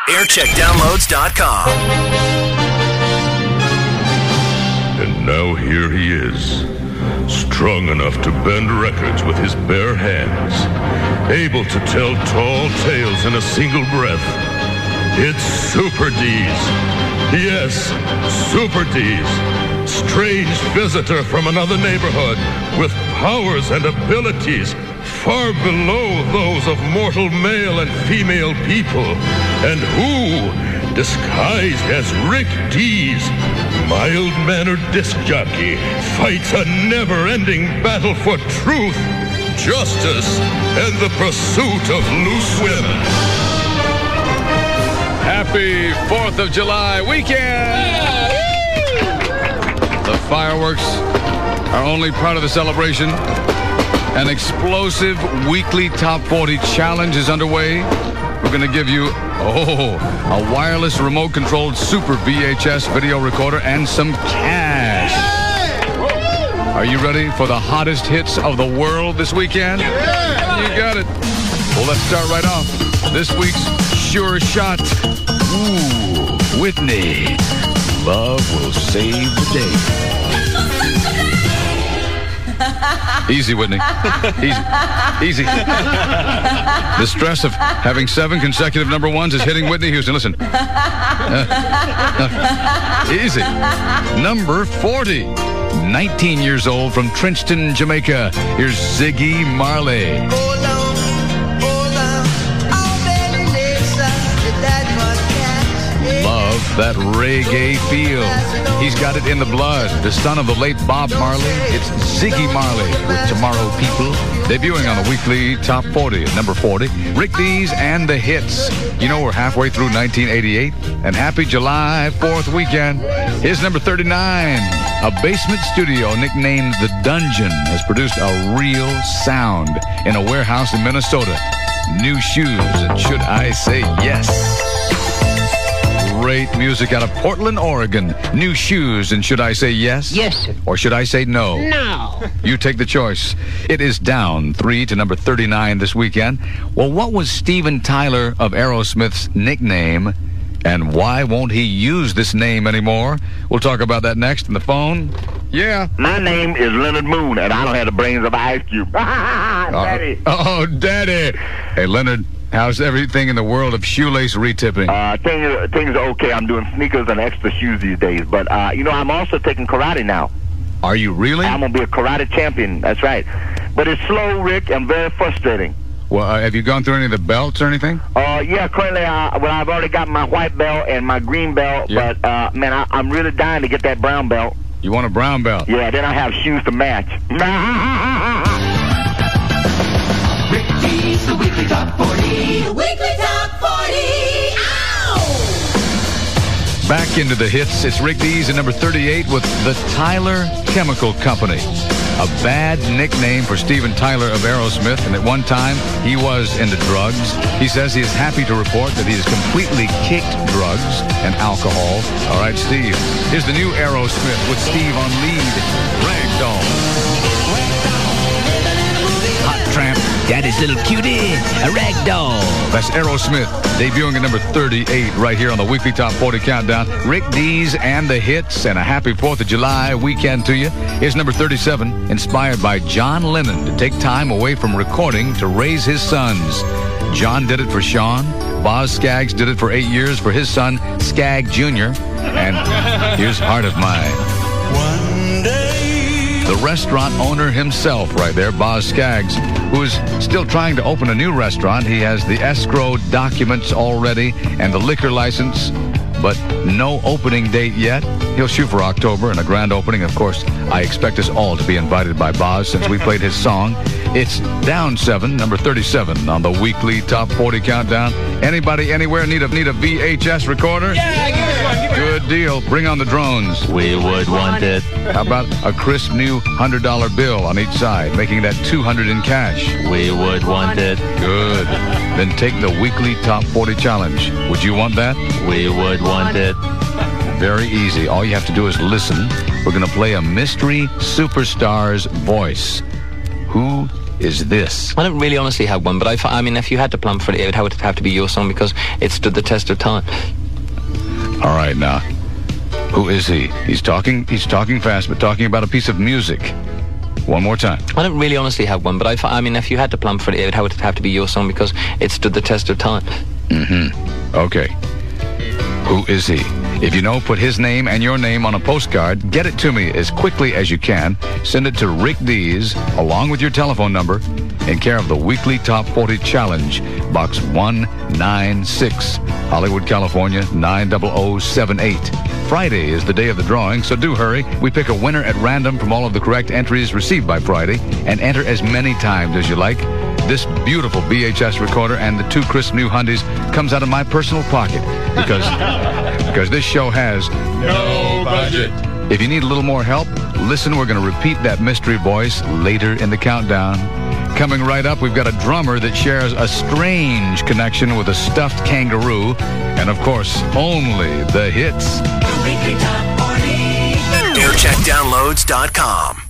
aircheckdownloads.com. And now here he is, strong enough to bend records with his bare hands, able to tell tall tales in a single breath. It's Super D's. Yes, Super D's. Strange visitor from another neighborhood with powers and abilities far below those of mortal male and female people, and who, disguised as Rick Dees, mild-mannered disc jockey, fights a never-ending battle for truth, justice, and the pursuit of loose women. Happy 4th of July weekend! The fireworks are only part of the celebration. An explosive weekly Top 40 challenge is underway. We're going to give you, a wireless remote-controlled Super VHS video recorder and some cash. Are you ready for the hottest hits of the world this weekend? You got it. Well, let's start right off. This week's Sure Shot. Ooh, Whitney. Love will save the day. Easy, Whitney. Easy. The stress of having 7 consecutive number ones is hitting Whitney Houston. Listen. Easy. Number 40. 19 years old from Trenchton, Jamaica. Here's Ziggy Marley. Love that reggae feel. He's got it in the blood. The son of the late Bob Marley. It's Ziggy Marley with Tomorrow People. Debuting on the weekly Top 40 at number 40. Rick Dees and the Hits. You know, we're halfway through 1988. And happy July 4th weekend. Here's number 39. A basement studio nicknamed The Dungeon has produced a real sound in a warehouse in Minnesota. New Shoes and Should I Say Yes? Great music out of Portland, Oregon. New Shoes and Should I Say Yes? Yes, sir. Or should I say no? No. You take the choice. It is down 3 to number 39 this weekend. Well, what was Steven Tyler of Aerosmith's nickname, and why won't he use this name anymore? We'll talk about that next on the phone. Yeah. My name is Leonard Moon, and I don't have the brains of Ice Cube. Daddy. Oh, Daddy. Hey, Leonard, how's everything in the world of shoelace retipping? Things are okay. I'm doing sneakers and extra shoes these days. But, I'm also taking karate now. Are you really? I'm going to be a karate champion. That's right. But it's slow, Rick, and very frustrating. Well, have you gone through any of the belts or anything? Yeah, currently, I've already got my white belt and my green belt. Yeah. But, I'm really dying to get that brown belt. You want a brown belt? Yeah, then I have shoes to match. Rick Dees, the weekly Top 40. The weekly Top 40. Ow! Back into the hits. It's Rick Dees at number 38 with the Tyler Chemical Company. A bad nickname for Steven Tyler of Aerosmith, and at one time he was into drugs. He says he is happy to report that he has completely kicked drugs and alcohol. All right, Steve. Here's the new Aerosmith with Steve on lead. Ragdoll. Hot Tramp, Daddy's little cutie, a rag doll. That's Aerosmith, debuting at number 38 right here on the weekly Top 40 Countdown. Rick Dees and the Hits, and a happy 4th of July weekend to you. Here's number 37, inspired by John Lennon to take time away from recording to raise his sons. John did it for Sean. Boz Scaggs did it for 8 years for his son, Skag Jr. And here's Heart of Mine. One day. The restaurant owner himself right there, Boz Scaggs, who is still trying to open a new restaurant. He has the escrow documents already and the liquor license, but no opening date yet. He'll shoot for October and a grand opening. Of course, I expect us all to be invited by Boz since we played his song. It's down 7, number 37 on the weekly Top 40 Countdown. Anybody, anywhere need a VHS recorder? Yeah, give us one. Good deal. Bring on the drones. We would want it. How about a crisp new $100 bill on each side, making that $200 in cash? We would want it. Good. Then take the weekly Top 40 challenge. Would you want that? We would want it. Very easy. All you have to do is listen. We're going to play a mystery superstar's voice. Who is this. I don't really honestly have one, but I mean, if you had to plump for it, it would have to be your song because it stood the test of time. All right, now, who is he? He's talking fast, but talking about a piece of music. One more time. I don't really honestly have one, but I mean, if you had to plump for it, it would have to be your song because it stood the test of time. Okay. Who is he? If you know, put his name and your name on a postcard. Get it to me as quickly as you can. Send it to Rick Dees, along with your telephone number, in care of the Weekly Top 40 Challenge, Box 196, Hollywood, California, 90078. Friday is the day of the drawing, so do hurry. We pick a winner at random from all of the correct entries received by Friday, and enter as many times as you like. This beautiful VHS recorder and the 2 crisp new Hyundais comes out of my personal pocket because this show has No budget. If you need a little more help, listen, we're going to repeat that mystery voice later in the countdown. Coming right up, we've got a drummer that shares a strange connection with a stuffed kangaroo. And, of course, only the hits. The Weekly Top 40. AirCheckDownloads.com.